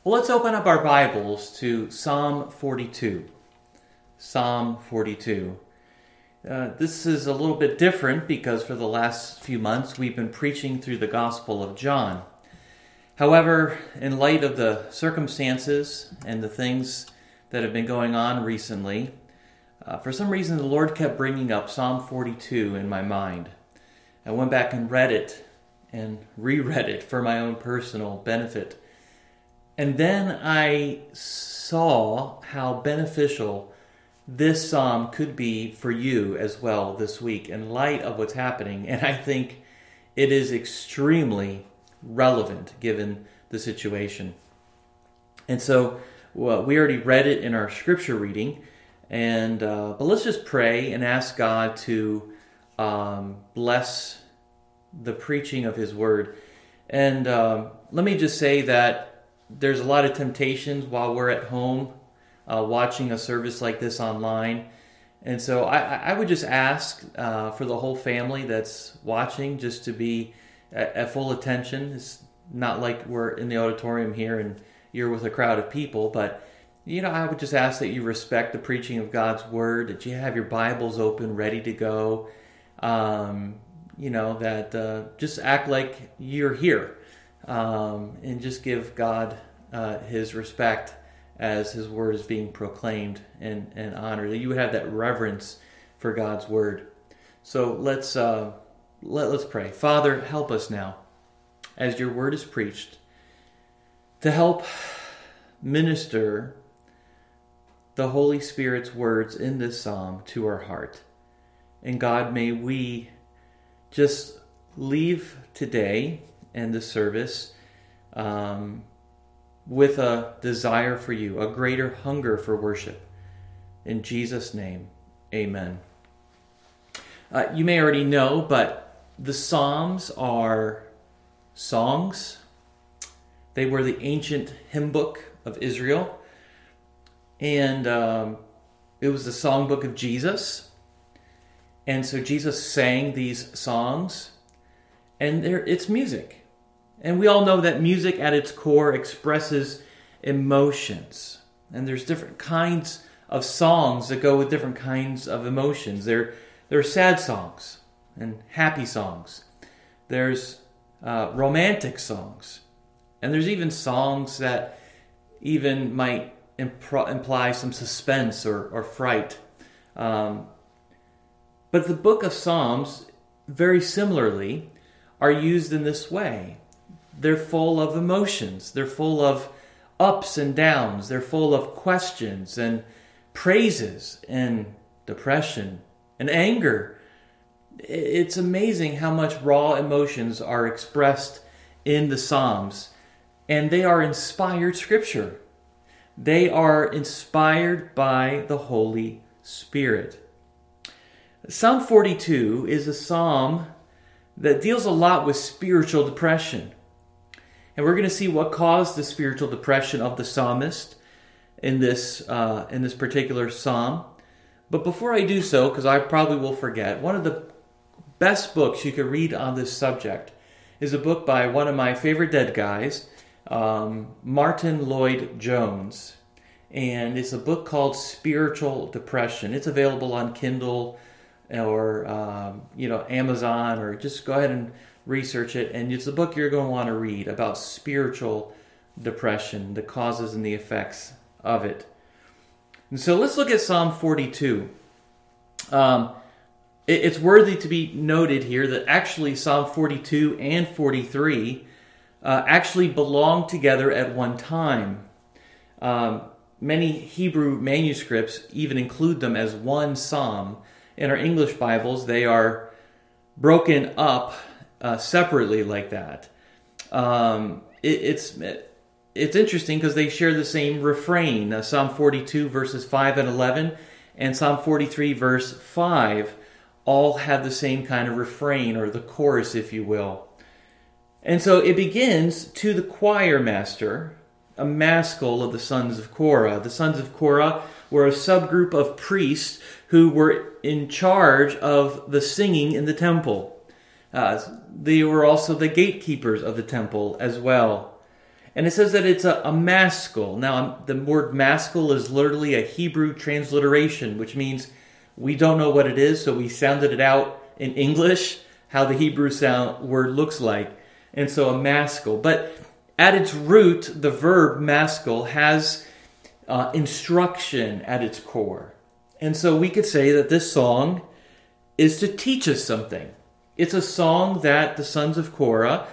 Well, let's open up our Bibles to Psalm 42. Psalm 42. This is a little bit different because for the last few months we've been preaching through the Gospel of John. However, in light of the circumstances and the things that have been going on recently, for some reason the Lord kept bringing up Psalm 42 in my mind. I went back and read it and reread it for my own personal benefit. And then I saw how beneficial this psalm could be for you as well this week in light of what's happening. And I think it is extremely relevant given the situation. And so we already read it in our scripture reading. But let's just pray and ask God to bless the preaching of His Word. And let me just say that there's a lot of temptations while we're at home watching a service like this online. And so I would just ask for the whole family that's watching just to be at full attention. It's not like we're in the auditorium here and you're with a crowd of people, but I would just ask that you respect the preaching of God's Word, that you have your Bibles open, ready to go, just act like you're here. And just give God His respect as His Word is being proclaimed and honored. That you would have that reverence for God's Word. So let's pray. Father, help us now as Your Word is preached to help minister the Holy Spirit's words in this psalm to our heart. And God, may we just leave today and the service with a desire for You, a greater hunger for worship. In Jesus' name, amen. You may already know, but the Psalms are songs. They were the ancient hymn book of Israel. And it was the songbook of Jesus. And so Jesus sang these songs. And it's music. And we all know that music at its core expresses emotions. And there's different kinds of songs that go with different kinds of emotions. There are sad songs and happy songs. There's romantic songs. And there's even songs that even might imply some suspense or fright. But the book of Psalms, very similarly, are used in this way. They're full of emotions. They're full of ups and downs. They're full of questions and praises and depression and anger. It's amazing how much raw emotions are expressed in the Psalms. And they are inspired scripture. They are inspired by the Holy Spirit. Psalm 42 is a psalm that deals a lot with spiritual depression. And we're going to see what caused the spiritual depression of the psalmist in this particular psalm. But before I do so, because I probably will forget, one of the best books you could read on this subject is a book by one of my favorite dead guys, Martin Lloyd-Jones. And it's a book called Spiritual Depression. It's available on Kindle or Amazon, or just go ahead and research it. And it's a book you're going to want to read about spiritual depression, the causes and the effects of it. And so let's look at Psalm 42. It's worthy to be noted here that actually Psalm 42 and 43 actually belong together at one time. Many Hebrew manuscripts even include them as one psalm. In our English Bibles, they are broken up separately like that. It's interesting because they share the same refrain. Psalm 42 verses 5 and 11 and Psalm 43 verse 5 all have the same kind of refrain, or the chorus, if you will. And so it begins, "To the choir master, a maskil of the sons of Korah." The sons of Korah were a subgroup of priests who were in charge of the singing in the temple. They were also the gatekeepers of the temple as well. And it says that it's a maskil. Now, the word maskil is literally a Hebrew transliteration, which means we don't know what it is, so we sounded it out in English, how the Hebrew word looks like. And so a maskil. But at its root, the verb maskil has instruction at its core. And so we could say that this song is to teach us something. It's a song that the sons of Korah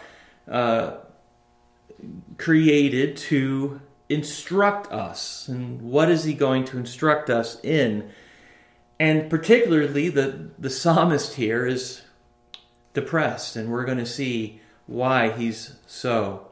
created to instruct us. And what is he going to instruct us in? And particularly the psalmist here is depressed, and we're going to see why he's so.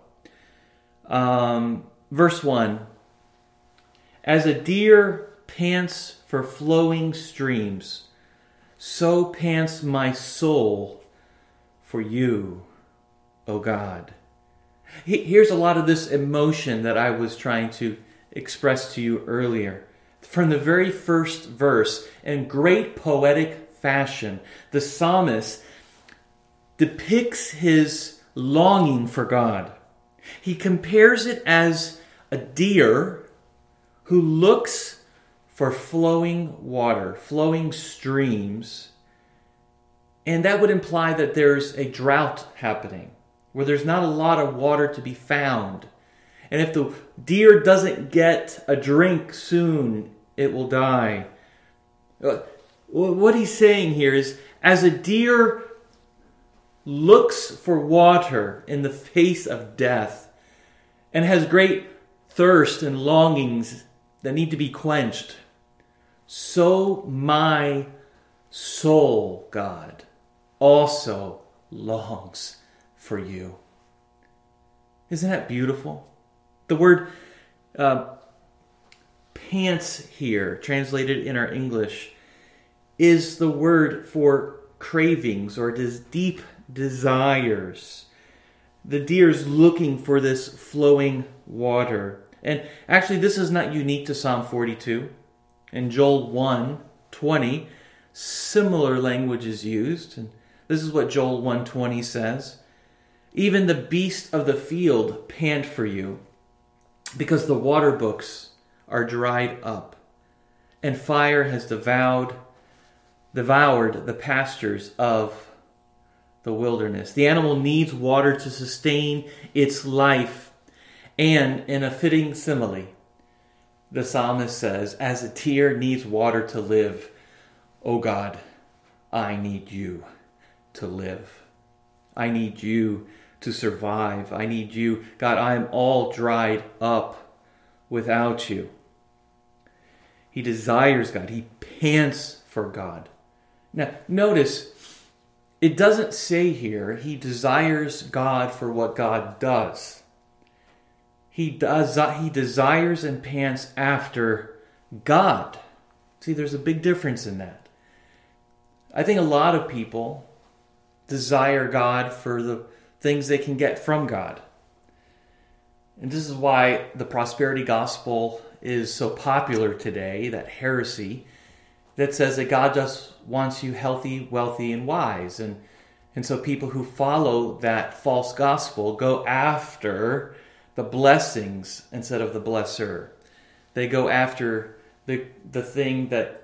Verse 1, as a deer pants for flowing streams, so pants my soul for you, O God. Here's a lot of this emotion that I was trying to express to you earlier. From the very first verse, in great poetic fashion, the psalmist depicts his longing for God. He compares it as a deer who looks for flowing water, flowing streams, and that would imply that there's a drought happening, where there's not a lot of water to be found. And if the deer doesn't get a drink soon, it will die. What he's saying here is, as a deer looks for water in the face of death and has great thirst and longings that need to be quenched, so my soul, God, also longs for you. Isn't that beautiful? The word pants here, translated in our English, is the word for cravings or deep desires. The deer's looking for this flowing water. And actually, this is not unique to Psalm 42. In Joel 1:20, similar language is used. And this is what Joel 1:20 says. Even the beasts of the field pant for you, because the water brooks are dried up, and fire has devoured the pastures of the wilderness. The animal needs water to sustain its life. And in a fitting simile, the psalmist says, as a deer needs water to live, O God, I need you to live. I need you to survive. I need you. God, I am all dried up without you. He desires God. He pants for God. Now, notice, it doesn't say here he desires God for what God does. He desires and pants after God. See, there's a big difference in that. I think a lot of people desire God for the things they can get from God. And this is why the prosperity gospel is so popular today, that heresy that says that God just wants you healthy, wealthy, and wise. And so people who follow that false gospel go after the blessings instead of the blesser. They go after the thing that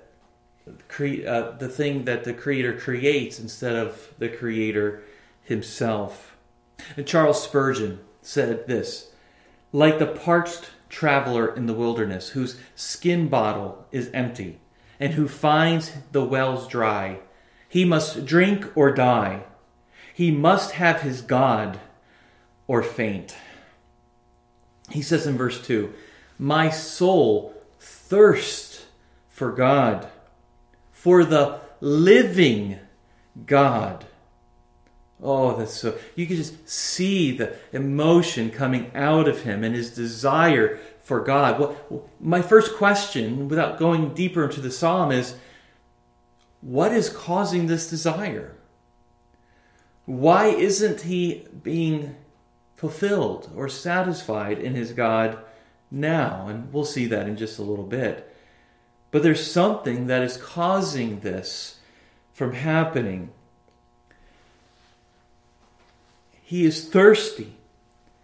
the Creator creates instead of the Creator himself. And Charles Spurgeon said this, like the parched traveler in the wilderness, whose skin bottle is empty, and who finds the wells dry, he must drink or die. He must have his God or faint. He says in verse 2, my soul thirsts for God, for the living God. Oh, that's so... You can just see the emotion coming out of him and his desire for God. Well, my first question, without going deeper into the psalm, is what is causing this desire? Why isn't he being fulfilled or satisfied in his God now? And we'll see that in just a little bit. But there's something that is causing this from happening. He is thirsty.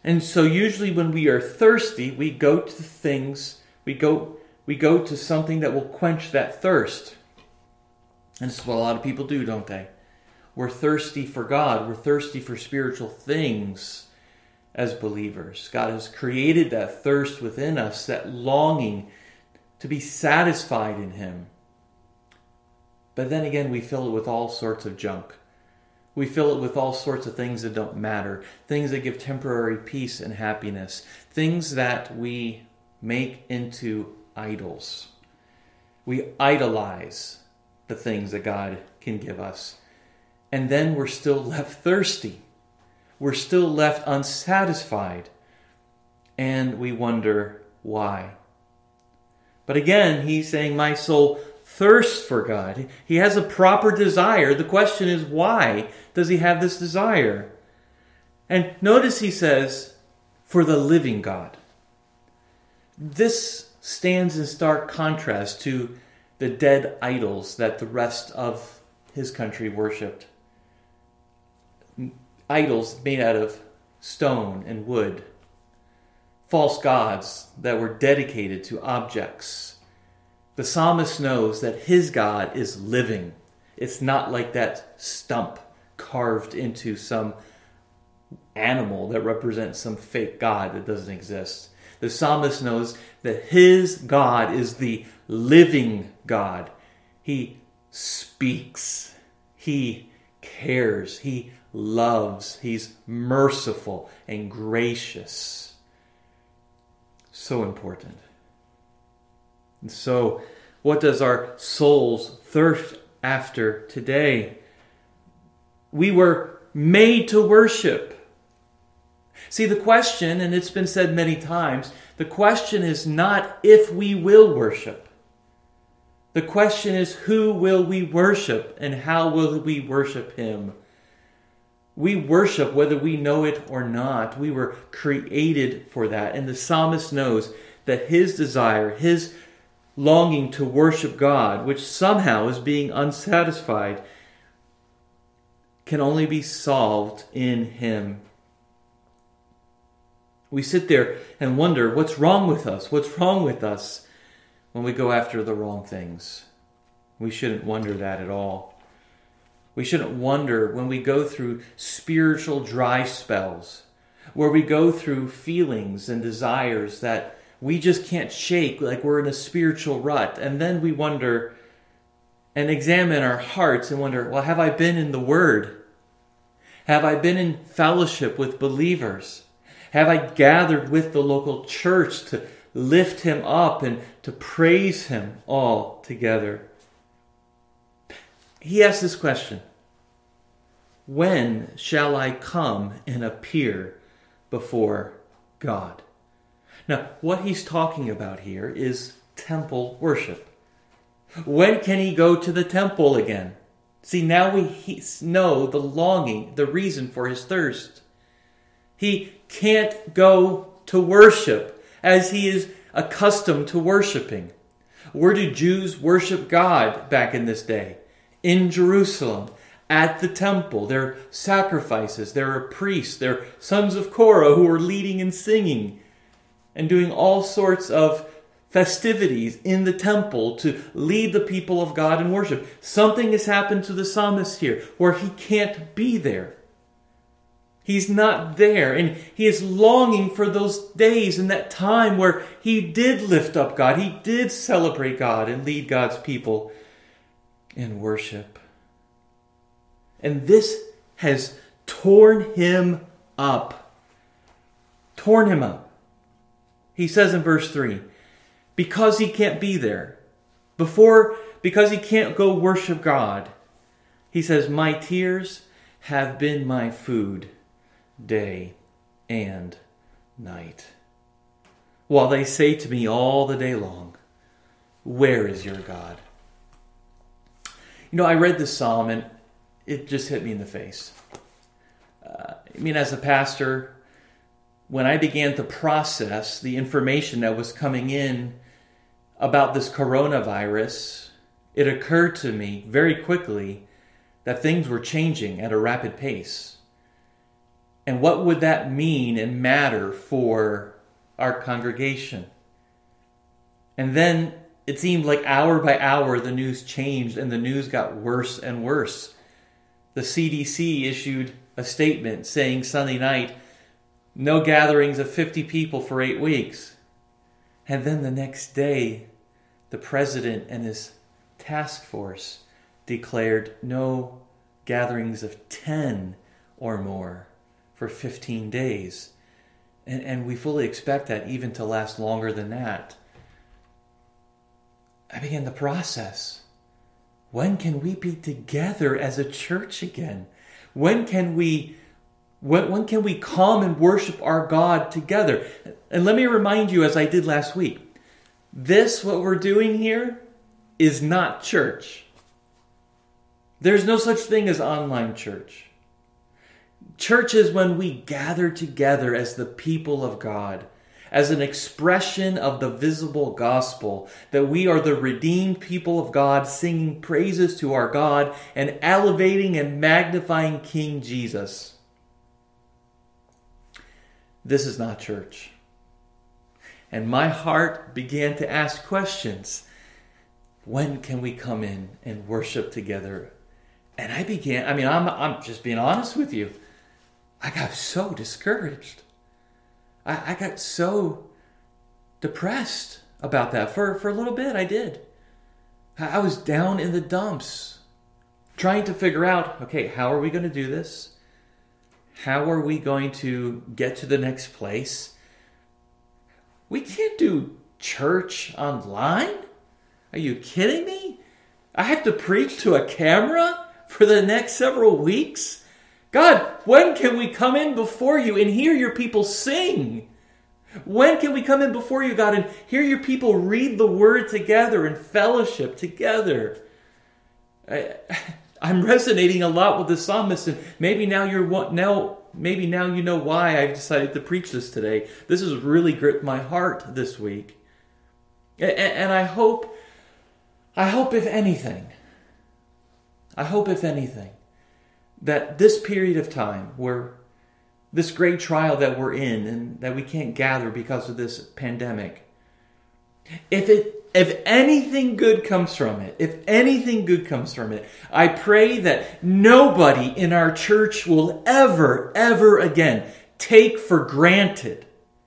And so usually when we are thirsty, we go to things, we go to something that will quench that thirst. And this is what a lot of people do, don't they? We're thirsty for God. We're thirsty for spiritual things as believers. God has created that thirst within us, that longing to be satisfied in Him. But then again, we fill it with all sorts of junk. We fill it with all sorts of things that don't matter, things that give temporary peace and happiness, things that we make into idols. We idolize the things that God can give us. And then we're still left thirsty. We're still left unsatisfied. And we wonder why. But again, he's saying, my soul thirsts for God. He has a proper desire. The question is, why does he have this desire? And notice he says, for the living God. This stands in stark contrast to the dead idols that the rest of his country worshipped. Idols made out of stone and wood. False gods that were dedicated to objects. The psalmist knows that his God is living. It's not like that stump carved into some animal that represents some fake God that doesn't exist. The psalmist knows that his God is the living God. He speaks. He cares. He loves. He's merciful and gracious. So important. And so, what does our souls thirst after today? We were made to worship. See, the question, and it's been said many times, the question is not if we will worship. The question is, who will we worship and how will we worship Him? We worship whether we know it or not. We were created for that. And the psalmist knows that his desire, his longing to worship God, which somehow is being unsatisfied, can only be solved in Him. We sit there and wonder, what's wrong with us? What's wrong with us when we go after the wrong things? We shouldn't wonder that at all. We shouldn't wonder when we go through spiritual dry spells, where we go through feelings and desires that we just can't shake, like we're in a spiritual rut. And then we wonder and examine our hearts and wonder, well, have I been in the Word? Have I been in fellowship with believers? Have I gathered with the local church to lift Him up and to praise Him all together? He asks this question: when shall I come and appear before God? Now, what he's talking about here is temple worship. When can he go to the temple again? See, now we know the longing, the reason for his thirst. He can't go to worship as he is accustomed to worshiping. Where do Jews worship God back in this day? In Jerusalem, at the temple. There are sacrifices, there are priests, there are sons of Korah who are leading and singing and doing all sorts of festivities in the temple to lead the people of God in worship. Something has happened to the psalmist here where he can't be there. He's not there, and he is longing for those days and that time where he did lift up God, he did celebrate God and lead God's people in worship. And this has torn him up. Torn him up. He says in verse 3, because he can't be there, because he can't go worship God, he says, my tears have been my food day and night, while they say to me all the day long, where is your God? You know, I read this psalm and it just hit me in the face. As a pastor, when I began to process the information that was coming in about this coronavirus, it occurred to me very quickly that things were changing at a rapid pace. And what would that mean and matter for our congregation? And then it seemed like hour by hour the news changed and the news got worse and worse. The CDC issued a statement saying Sunday night, no gatherings of 50 people for 8 weeks. And then the next day, the president and his task force declared no gatherings of 10 or more for 15 days. And we fully expect that even to last longer than that. I began the process. When can we be together as a church again? When can we come and worship our God together? And let me remind you, as I did last week, what we're doing here, is not church. There's no such thing as online church. Church is when we gather together as the people of God, as an expression of the visible gospel, that we are the redeemed people of God, singing praises to our God and elevating and magnifying King Jesus. This is not church. And my heart began to ask questions. When can we come in and worship together? And I'm just being honest with you. I got so discouraged. I got so depressed about that. For a little bit, I did. I was down in the dumps, trying to figure out, okay, how are we going to do this? How are we going to get to the next place? We can't do church online. Are you kidding me? I have to preach to a camera for the next several weeks? God, when can we come in before you and hear your people sing? When can we come in before you, God, and hear your people read the word together and fellowship together? I'm resonating a lot with the psalmist, and maybe now you know why I've decided to preach this today. This has really gripped my heart this week. And I hope if anything, that this period of time, where this great trial that we're in and that we can't gather because of this pandemic, if anything good comes from it, I pray that nobody in our church will ever again take for granted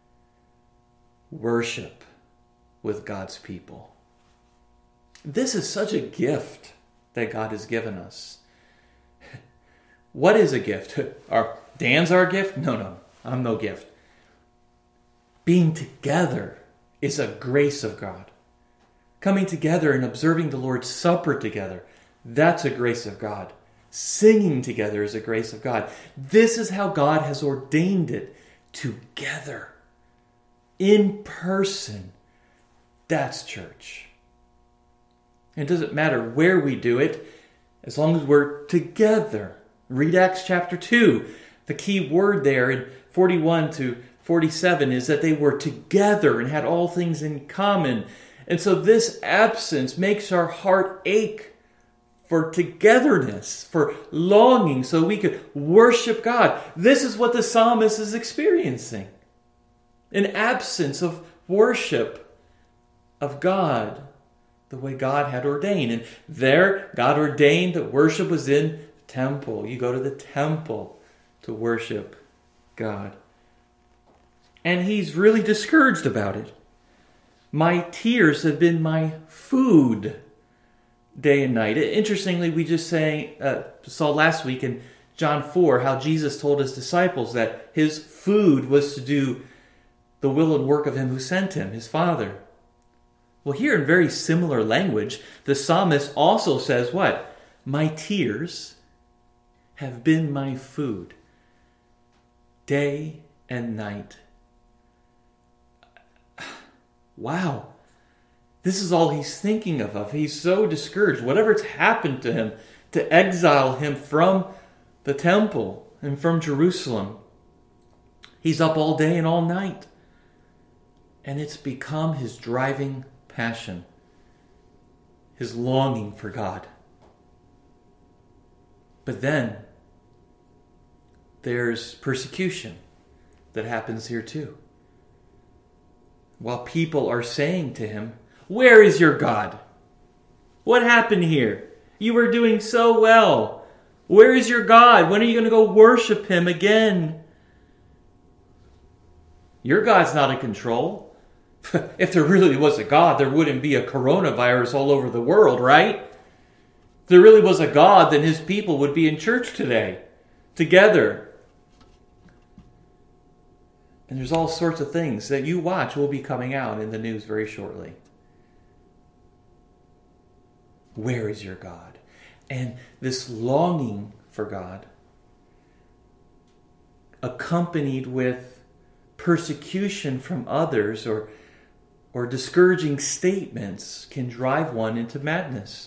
worship with God's people. This is such a gift that God has given us. What is a gift? Dan's our gift? No, I'm no gift. Being together is a grace of God. Coming together and observing the Lord's Supper together, that's a grace of God. Singing together is a grace of God. This is how God has ordained it, together, in person. That's church. It doesn't matter where we do it, as long as we're together. Read Acts chapter 2. The key word there in 41 to 47 is that they were together and had all things in common. And so this absence makes our heart ache for togetherness, for longing, so we could worship God. This is what the psalmist is experiencing. An absence of worship of God, the way God had ordained. And there, God ordained that worship was in the temple. You go to the temple to worship God. And he's really discouraged about it. My tears have been my food day and night. Interestingly, we just saw last week in John 4 how Jesus told his disciples that his food was to do the will and work of him who sent him, his Father. Well, here in very similar language, the psalmist also says what? My tears have been my food day and night. Wow. This is all he's thinking of. He's so discouraged. Whatever's happened to him to exile him from the temple and from Jerusalem. He's up all day and all night. And it's become his driving passion. His longing for God. But then there's persecution that happens here too. While people are saying to him, "Where is your God? What happened here? You were doing so well. Where is your God? When are you going to go worship him again? Your God's not in control." If there really was a God, there wouldn't be a coronavirus all over the world, right? If there really was a God, then his people would be in church today, together. And there's all sorts of things that you watch will be coming out in the news very shortly. Where is your God? And this longing for God, accompanied with persecution from others or discouraging statements, can drive one into madness.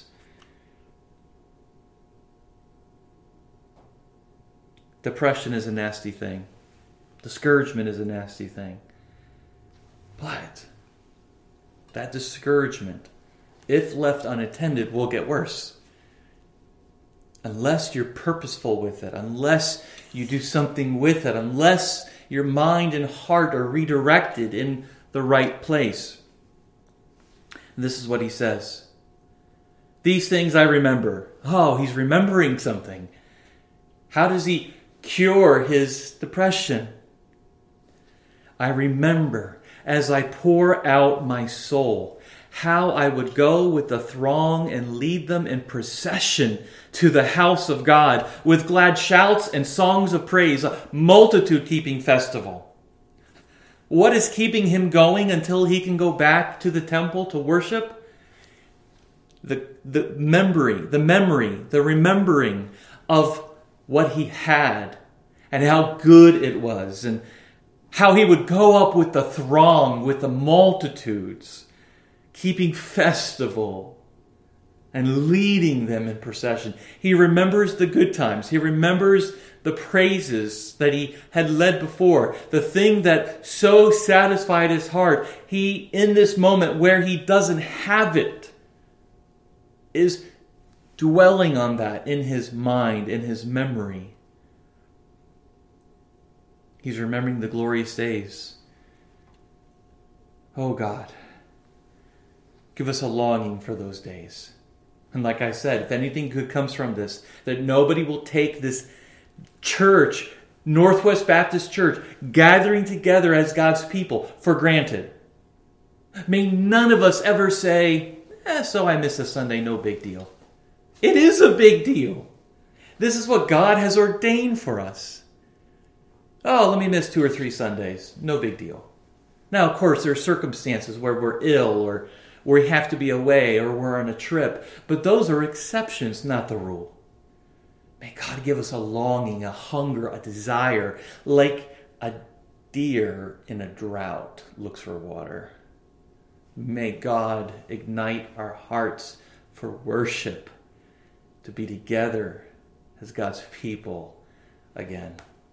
Depression is a nasty thing. Discouragement is a nasty thing. But that discouragement, if left unattended, will get worse. Unless you're purposeful with it, unless you do something with it, unless your mind and heart are redirected in the right place. And this is what he says. These things I remember. Oh, he's remembering something. How does he cure his depression? I remember as I pour out my soul, how I would go with the throng and lead them in procession to the house of God with glad shouts and songs of praise, a multitude-keeping festival. What is keeping him going until he can go back to the temple to worship? The remembering of what he had and how good it was, and how he would go up with the throng, with the multitudes, keeping festival and leading them in procession. He remembers the good times. He remembers the praises that he had led before. The thing that so satisfied his heart. He, in this moment where he doesn't have it, is dwelling on that in his mind, in his memory. He's remembering the glorious days. Oh God, give us a longing for those days. And like I said, if anything good comes from this, that nobody will take this church, Northwest Baptist Church, gathering together as God's people, for granted. May none of us ever say, so I miss a Sunday, no big deal. It is a big deal. This is what God has ordained for us. Oh, let me miss 2 or 3 Sundays. No big deal. Now, of course, there are circumstances where we're ill or we have to be away or we're on a trip. But those are exceptions, not the rule. May God give us a longing, a hunger, a desire, like a deer in a drought looks for water. May God ignite our hearts for worship, to be together as God's people again.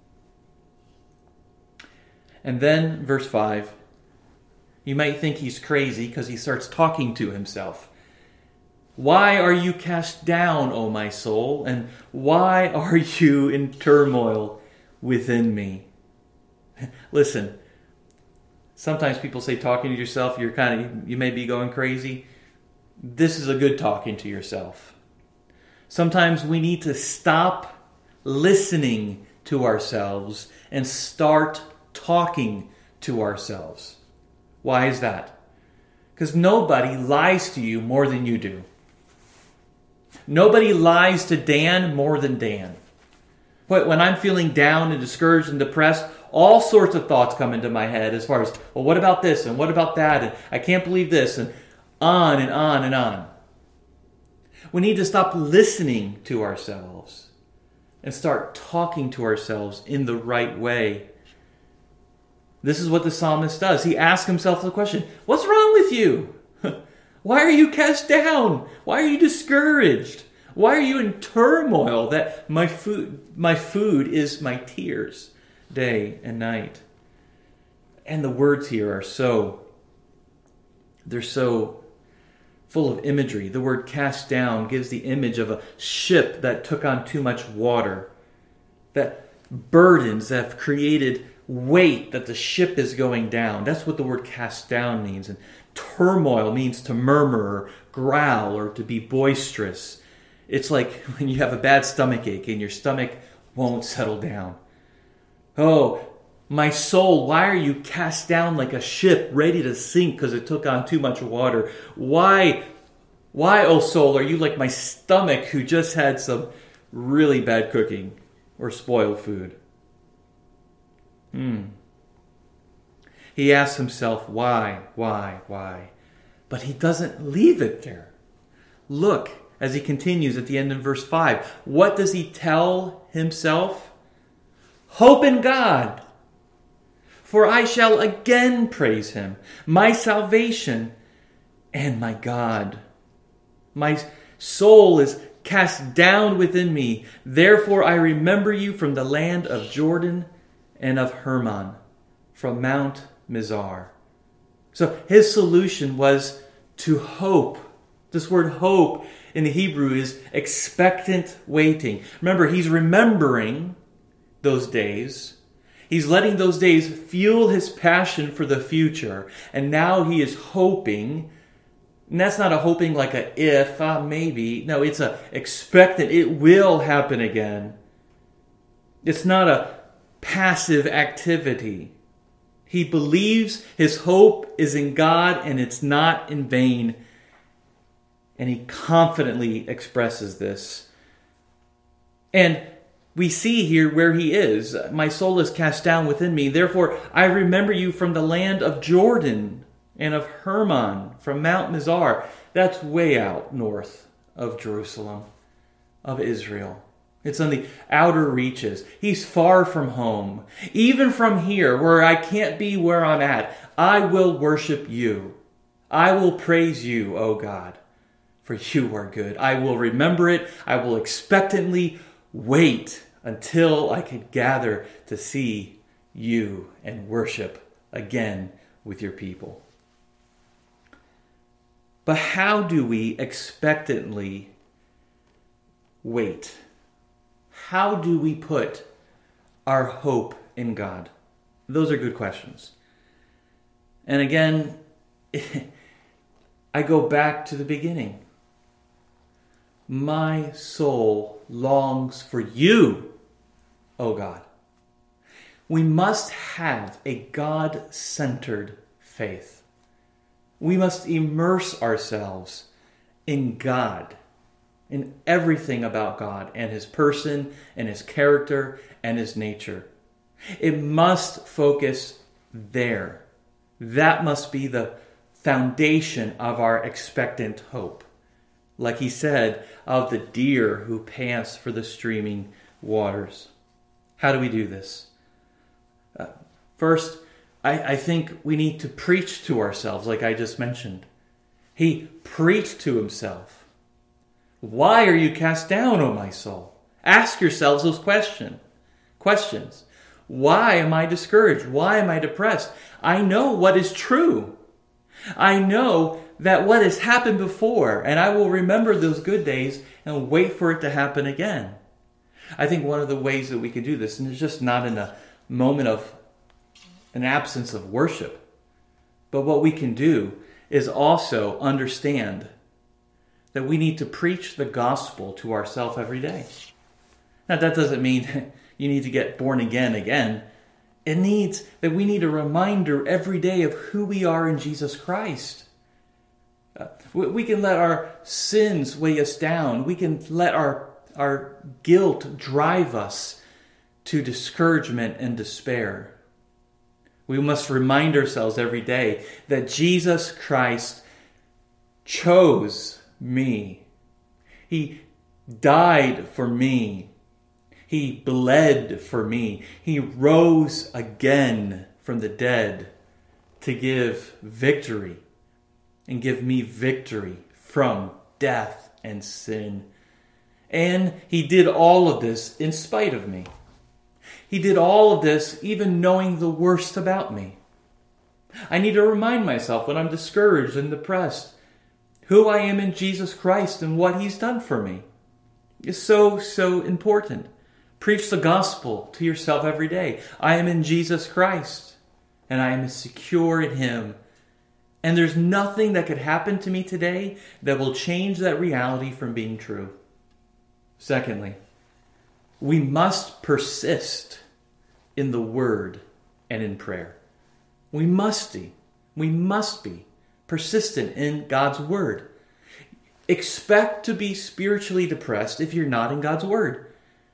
And then, verse 5, you might think he's crazy because he starts talking to himself. Why are you cast down, O my soul? And why are you in turmoil within me? Listen, sometimes people say talking to yourself, you may be going crazy. This is a good talking to yourself. Sometimes we need to stop listening to ourselves and start talking to ourselves. Why is that? Because nobody lies to you more than you do. Nobody lies to Dan more than Dan. But when I'm feeling down and discouraged and depressed, all sorts of thoughts come into my head as far as, well, what about this and what about that? And I can't believe this, and on and on and on. We need to stop listening to ourselves and start talking to ourselves in the right way. This is what the psalmist does. He asks himself the question, what's wrong with you? Why are you cast down? Why are you discouraged? Why are you in turmoil that my food is my tears day and night? And the words here are they're so full of imagery. The word cast down gives the image of a ship that took on too much water, that burdens that have created weight that the ship is going down. That's what the word cast down means. And turmoil means to murmur or growl or to be boisterous. It's like when you have a bad stomach ache and your stomach won't settle down. Oh, my soul, why are you cast down like a ship ready to sink because it took on too much water? Why, oh soul, are you like my stomach who just had some really bad cooking or spoiled food? He asks himself, why? But he doesn't leave it there. Look, as he continues at the end of verse 5, what does he tell himself? Hope in God, for I shall again praise him, my salvation and my God. My soul is cast down within me. Therefore I remember you from the land of Jordan and of Hermon, from Mount Mizar. So his solution was to hope. This word hope in the Hebrew is expectant waiting. Remember, he's remembering those days. He's letting those days fuel his passion for the future. And now he is hoping. And that's not a hoping like a if, maybe. No, it's a expectant. It will happen again. It's not a passive activity. He believes his hope is in God and it's not in vain. And he confidently expresses this. And we see here where he is. My soul is cast down within me. Therefore, I remember you from the land of Jordan and of Hermon, from Mount Mizar. That's way out north of Jerusalem, of Israel. It's on the outer reaches. He's far from home. Even from here, where I can't be where I'm at, I will worship you. I will praise you, O God, for you are good. I will remember it. I will expectantly wait until I can gather to see you and worship again with your people. But how do we expectantly wait? How do we put our hope in God? Those are good questions. And again, I go back to the beginning. My soul longs for you, O God. We must have a God-centered faith. We must immerse ourselves in God, in everything about God and his person and his character and his nature. It must focus there. That must be the foundation of our expectant hope. Like he said, of the deer who pants for the streaming waters. How do we do this? First, I think we need to preach to ourselves, like I just mentioned. He preached to himself. Why are you cast down, O my soul? Ask yourselves those questions. Why am I discouraged? Why am I depressed? I know what is true. I know that what has happened before, and I will remember those good days and wait for it to happen again. I think one of the ways that we can do this, and it's just not in a moment of an absence of worship, but what we can do is also understand that we need to preach the gospel to ourselves every day. Now, that doesn't mean you need to get born again. It means that we need a reminder every day of who we are in Jesus Christ. We can let our sins weigh us down. We can let our guilt drive us to discouragement and despair. We must remind ourselves every day that Jesus Christ chose me. He died for me. He bled for me. He rose again from the dead to give victory and give me victory from death and sin. And he did all of this in spite of me. He did all of this even knowing the worst about me. I need to remind myself when I'm discouraged and depressed who I am in Jesus Christ and what he's done for me. It's so important. Preach the gospel to yourself every day. I am in Jesus Christ, and I am secure in Him. And there's nothing that could happen to me today that will change that reality from being true. Secondly, we must persist in the Word and in prayer. We must be persistent in God's Word. Expect to be spiritually depressed if you're not in God's Word.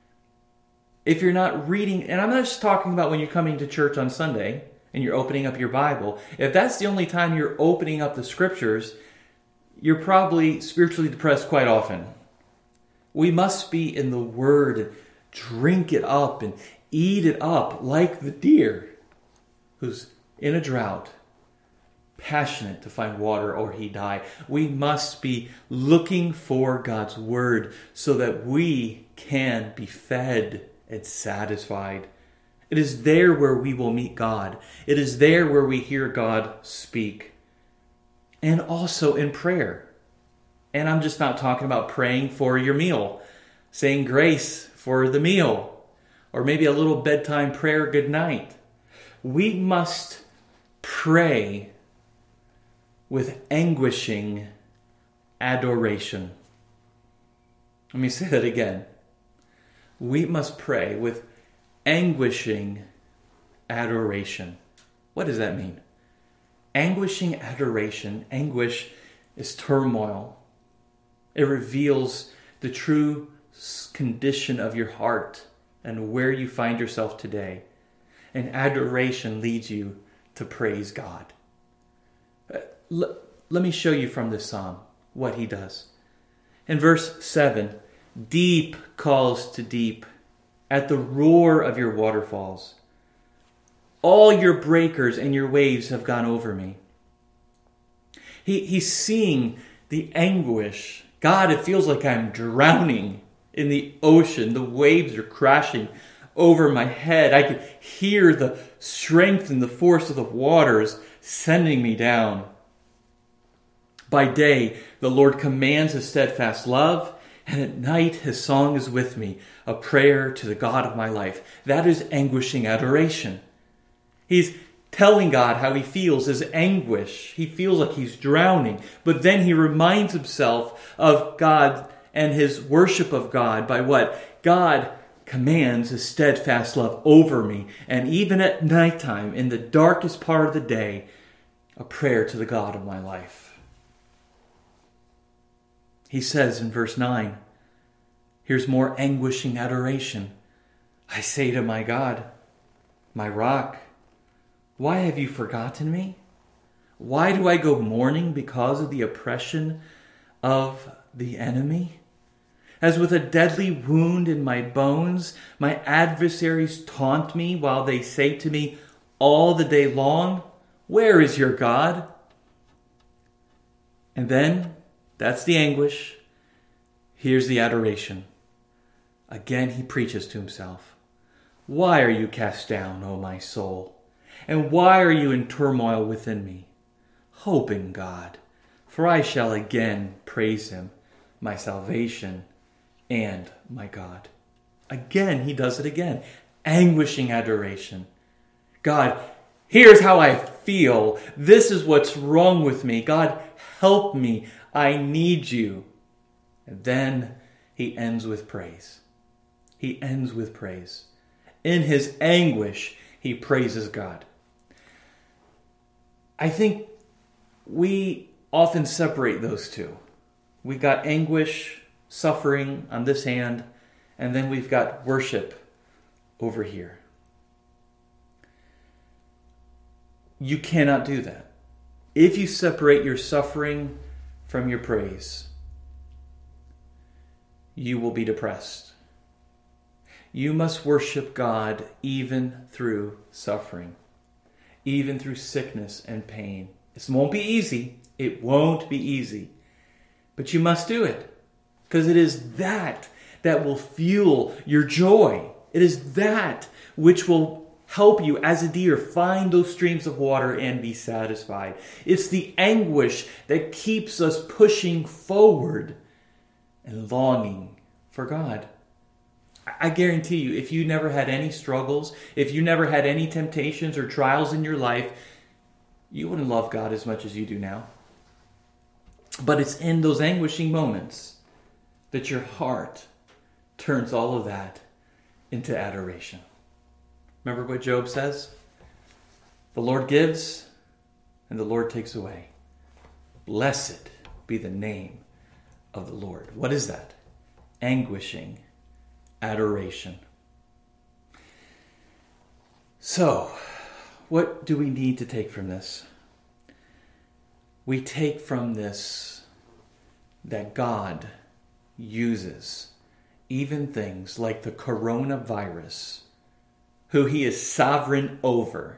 If you're not reading, and I'm not just talking about when you're coming to church on Sunday and you're opening up your Bible. If that's the only time you're opening up the Scriptures, you're probably spiritually depressed quite often. We must be in the Word and drink it up and eat it up like the deer who's in a drought, passionate to find water or he die. We must be looking for God's Word so that we can be fed and satisfied. It is there where we will meet God. It is there where we hear God speak. And also in prayer. And I'm just not talking about praying for your meal, saying grace for the meal, or maybe a little bedtime prayer good night. We must pray with anguishing adoration. Let me say that again. We must pray with anguishing adoration. What does that mean? Anguishing adoration. Anguish is turmoil. It reveals the true condition of your heart and where you find yourself today. And adoration leads you to praise God. Let me show you from this psalm what he does. In verse 7, deep calls to deep at the roar of your waterfalls. All your breakers and your waves have gone over me. He's seeing the anguish. God, it feels like I'm drowning in the ocean. The waves are crashing over my head. I can hear the strength and the force of the waters sending me down. By day, the Lord commands His steadfast love, and at night His song is with me, a prayer to the God of my life. That is anguishing adoration. He's telling God how he feels his anguish. He feels like he's drowning, but then he reminds himself of God and his worship of God by what? God commands His steadfast love over me, and even at nighttime, in the darkest part of the day, a prayer to the God of my life. He says in verse 9, here's more anguishing adoration. I say to my God, my rock, why have you forgotten me? Why do I go mourning because of the oppression of the enemy? As with a deadly wound in my bones, my adversaries taunt me while they say to me all the day long, where is your God? And then, that's the anguish. Here's the adoration. Again he preaches to himself. Why are you cast down, O my soul? And why are you in turmoil within me? Hope in God, for I shall again praise Him, my salvation and my God. Again, he does it again. Anguishing adoration. God, here's how I feel. This is what's wrong with me. God, help me. I need you. And then he ends with praise. He ends with praise. In his anguish, he praises God. I think we often separate those two. We got anguish, suffering on this hand, and then we've got worship over here. You cannot do that. If you separate your suffering from your praise, you will be depressed. You must worship God even through suffering, even through sickness and pain. This won't be easy. It won't be easy. But you must do it, because it is that will fuel your joy. It is that which will help you as a deer find those streams of water and be satisfied. It's the anguish that keeps us pushing forward and longing for God. I guarantee you, if you never had any struggles, if you never had any temptations or trials in your life, you wouldn't love God as much as you do now. But it's in those anguishing moments that your heart turns all of that into adoration. Remember what Job says? The Lord gives and the Lord takes away. Blessed be the name of the Lord. What is that? Anguishing adoration. So, what do we need to take from this? We take from this that God uses even things like the coronavirus, who he is sovereign over,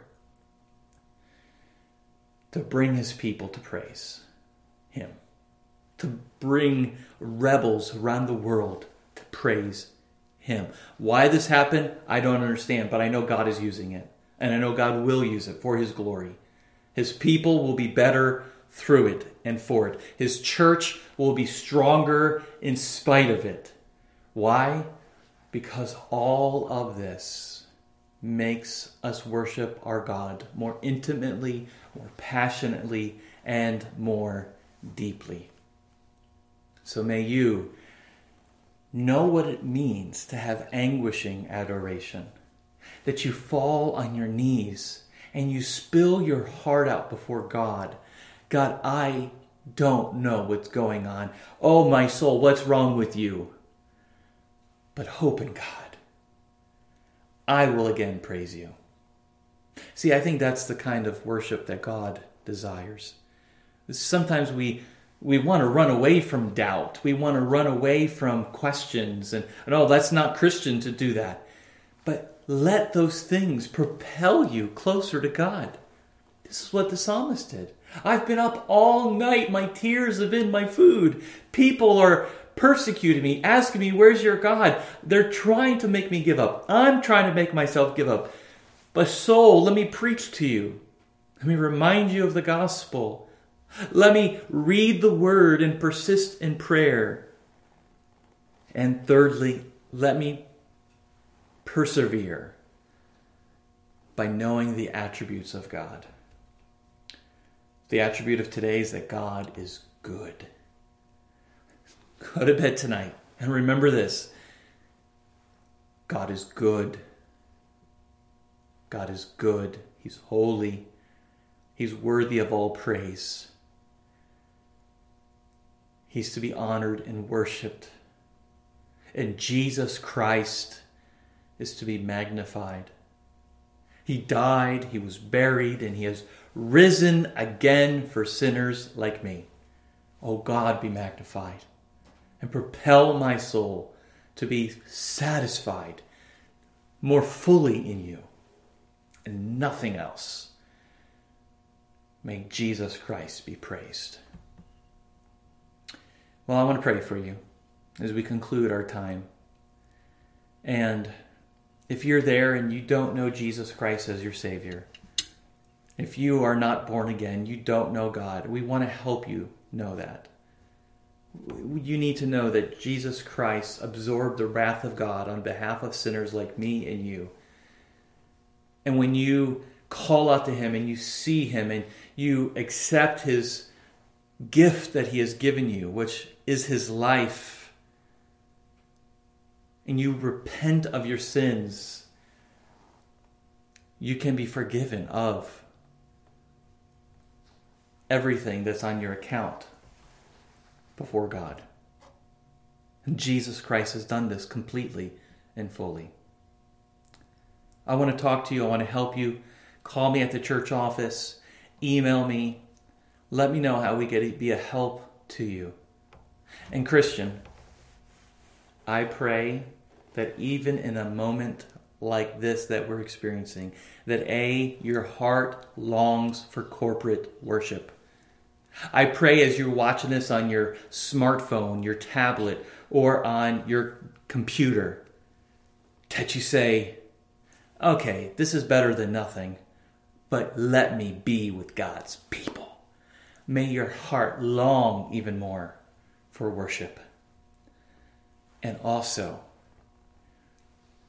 to bring his people to praise him, to bring rebels around the world to praise him. Why this happened, I don't understand, but I know God is using it, and I know God will use it for his glory. His people will be better through it and for it. His church will be stronger in spite of it. Why? Because all of this makes us worship our God more intimately, more passionately, and more deeply. So may you know what it means to have anguishing adoration, that you fall on your knees and you spill your heart out before God. God, I don't know what's going on. Oh, my soul, what's wrong with you? But hope in God. I will again praise you. See, I think that's the kind of worship that God desires. Sometimes we want to run away from doubt. We want to run away from questions. And oh, that's not Christian to do that. But let those things propel you closer to God. This is what the psalmist did. I've been up all night. My tears have been my food. People are persecuting me, asking me, where's your God? They're trying to make me give up. I'm trying to make myself give up. But soul, let me preach to you. Let me remind you of the gospel. Let me read the word and persist in prayer. And thirdly, let me persevere by knowing the attributes of God. The attribute of today is that God is good. Go to bed tonight and remember this. God is good. God is good. He's holy. He's worthy of all praise. He's to be honored and worshiped. And Jesus Christ is to be magnified. He died, he was buried, and he has risen again for sinners like me. Oh God, be magnified and propel my soul to be satisfied more fully in you and nothing else. May Jesus Christ be praised. Well, I want to pray for you as we conclude our time. And if you're there and you don't know Jesus Christ as your Savior, if you are not born again, you don't know God, we want to help you know that. You need to know that Jesus Christ absorbed the wrath of God on behalf of sinners like me and you. And when you call out to him and you see him and you accept his gift that he has given you, which is his life, and you repent of your sins, you can be forgiven of everything that's on your account before God. And Jesus Christ has done this completely and fully. I want to talk to you. I want to help you. Call me at the church office. Email me. Let me know how we can be a help to you. And Christian, I pray that even in a moment like this that we're experiencing, that your heart longs for corporate worship. I pray as you're watching this on your smartphone, your tablet, or on your computer, that you say, okay, this is better than nothing, but let me be with God's people. May your heart long even more for worship. And also,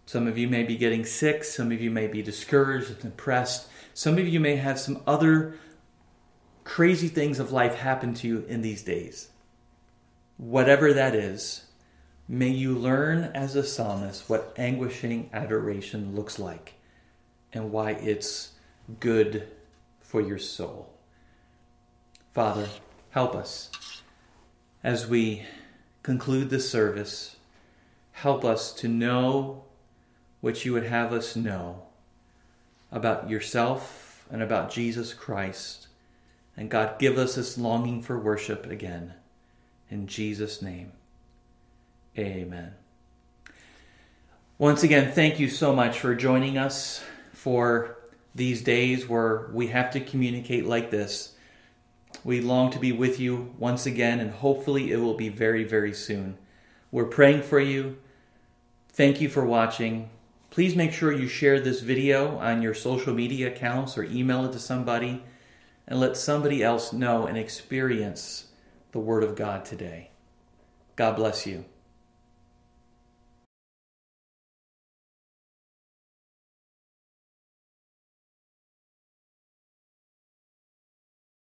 Some of you may be getting sick. Some of you may be discouraged and depressed. Some of you may have some other crazy things of life happen to you in these days. Whatever that is, may you learn as a psalmist what anguishing adoration looks like and why it's good for your soul. Father, help us as we conclude this service. Help us to know what you would have us know about yourself and about Jesus Christ. And God, give us this longing for worship again. In Jesus' name, amen. Once again, thank you so much for joining us for these days where we have to communicate like this. We long to be with you once again, and hopefully it will be very, very soon. We're praying for you. Thank you for watching. Please make sure you share this video on your social media accounts or email it to somebody and let somebody else know and experience the Word of God today. God bless you.